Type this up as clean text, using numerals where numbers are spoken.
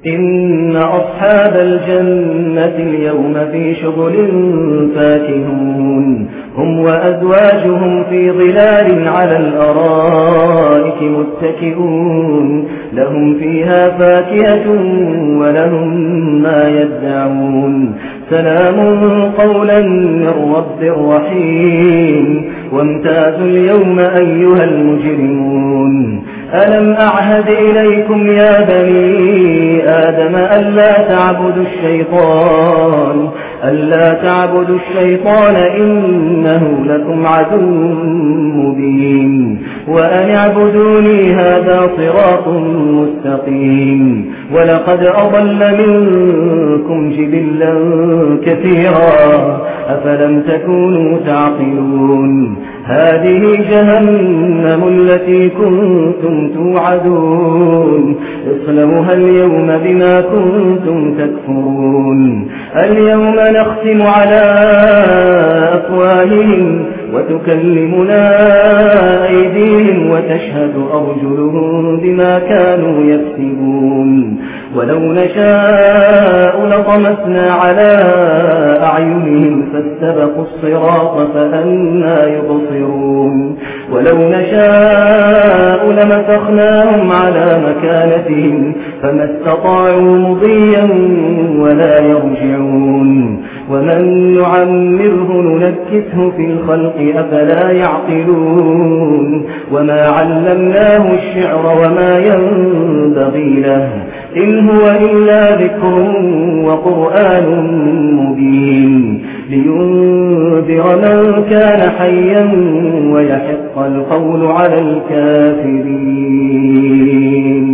إن أصحاب الجنة اليوم في شغل فاكهون هم وأزواجهم في ظلال على الأرائك متكئون لهم فيها فاكهة ولهم ما يدعون سلام قولا من رب رحيم وامتازوا اليوم أيها المجرمون ألم أعهد إليكم يا بني آدم ألا تعبدوا الشيطان إنه لكم عدو مبين وأن اعبدوني هذا صراط مستقيم ولقد أضل منكم جبلا كثيرا أفلم تكونوا تعقلون هذه جهنم التي كنتم توعدون اصلوها اليوم بما كنتم تكفرون اليوم نختم على أفواههم وتكلمنا أيديهم وتشهد أرجلهم بما كانوا يكسبون ولو نشاء لطمسنا على أعينهم فاستبقوا الصراط فأنى يبصرون ولو نشاء لمسخناهم على مكانتهم فما استطاعوا مضيا ولا يرجعون ومن نعمره ننكسه في الخلق أفلا يعقلون وما علمناه الشعر وما ينبغي له إن هو إلا ذكر وقرآن مبين لينذر من كان حيا ويحق القول على الكافرين.